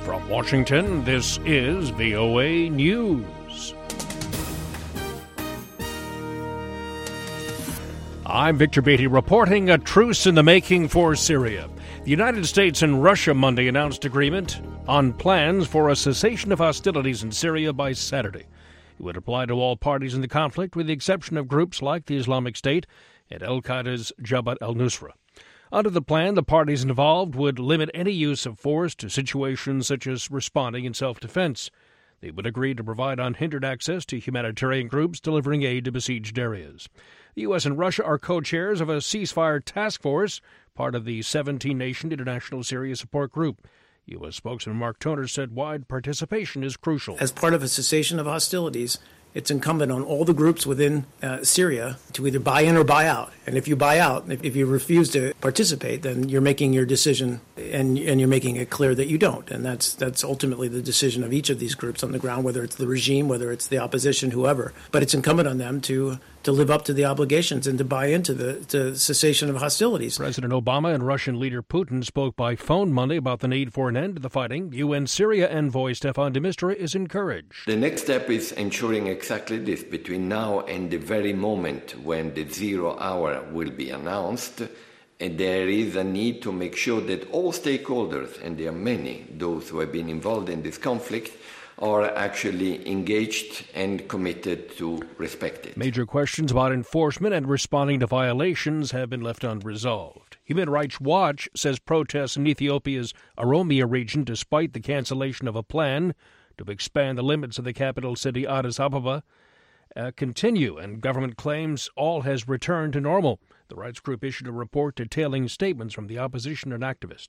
From Washington, this is VOA News. I'm Victor Beatty reporting a truce in the making for Syria. The United States and Russia Monday announced agreement on plans for a cessation of hostilities in Syria by Saturday. It would apply to all parties in the conflict, with the exception of groups like the Islamic State and al-Qaeda's Jabhat al-Nusra. Under the plan, the parties involved would limit any use of force to situations such as responding in self-defense. They would agree to provide unhindered access to humanitarian groups delivering aid to besieged areas. The U.S. and Russia are co-chairs of a ceasefire task force, part of the 17-nation International Syria Support Group. U.S. spokesman Mark Toner said wide participation is crucial. As part of a cessation of hostilities, it's incumbent on all the groups within Syria to either buy in or buy out. And if you buy out, if you refuse to participate, then you're making your decision and you're making it clear that you don't. And that's ultimately the decision of each of these groups on the ground, whether it's the regime, whether it's the opposition, whoever. But it's incumbent on them to live up to the obligations and to buy into the cessation of hostilities. President Obama and Russian leader Putin spoke by phone Monday about the need for an end to the fighting. UN Syria envoy Staffan de Mistura is encouraged. The next step is ensuring exactly this. Between now and the very moment when the 0 hour will be announced, and there is a need to make sure that all stakeholders, and there are many, those who have been involved in this conflict, are actually engaged and committed to respect it. Major questions about enforcement and responding to violations have been left unresolved. Human Rights Watch says protests in Ethiopia's Oromia region, despite the cancellation of a plan to expand the limits of the capital city Addis Ababa, continue, and government claims all has returned to normal. The rights group issued a report detailing statements from the opposition and activists.